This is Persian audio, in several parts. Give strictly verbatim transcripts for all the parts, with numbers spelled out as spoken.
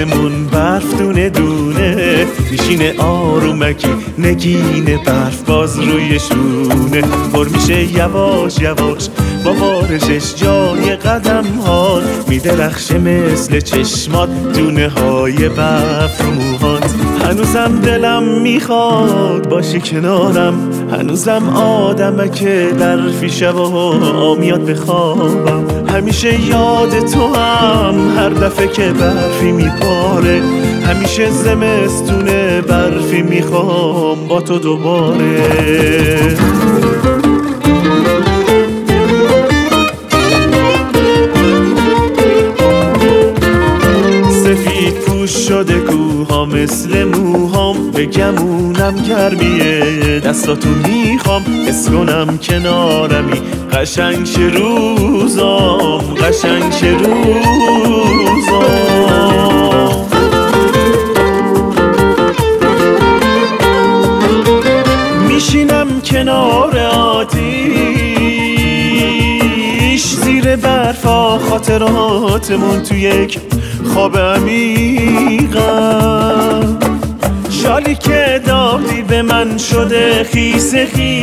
آسمون برف دونه دونه میشینه آرومکی نگین برف باز روی شونه پر میشه یواش یواش با بارشش جای قدم ها میدرخشه مثل چشمات دونه های برف رو موهات. هنوزم دلم میخواد باشی کنارم، هنوزم آدمکه برفی شبا میاد بخوابم. همیشه یاد تو هم هر دفعه که برفی میپاره، همیشه زمستونه برفی میخوام با تو دوباره. سفید پوش شده کوها مثل موهام، به گمونم گرمیه دستاتو میخوام حس کنم کنارمی. قشنگ شه روزام قشنگ شه روزام. میشینم کنار آتیش زیر برفا خاطراتمون تو یک خواب عمیقم. شالی که دادی به من شده خیس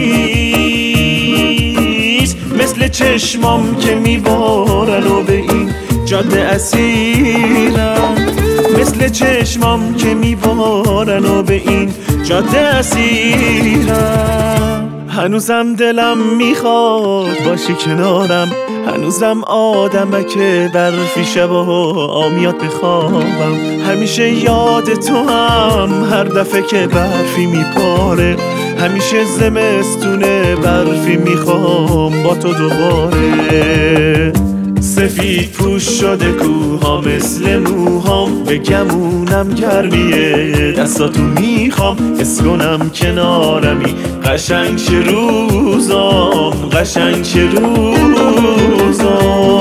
خیس مثل چشمام که میبارن و به این جاده اسیرم. مثل چشمام که میبارن و به این جاده اسیرم. هنوزم دلم میخواد باشی کنارم، هنوزم آدمکه برفی شبا میاد بخوابم. همیشه یاد تو هم هر دفعه که برفی میپاره، همیشه زمستونه برفی میخوام با تو دوباره. سفید پوش شده کوها مثل موهام، به گمونم گرمیه دستاتو میخوام حس کنم کنارمی. قشنگ شه روزام قشنگ شه روزام.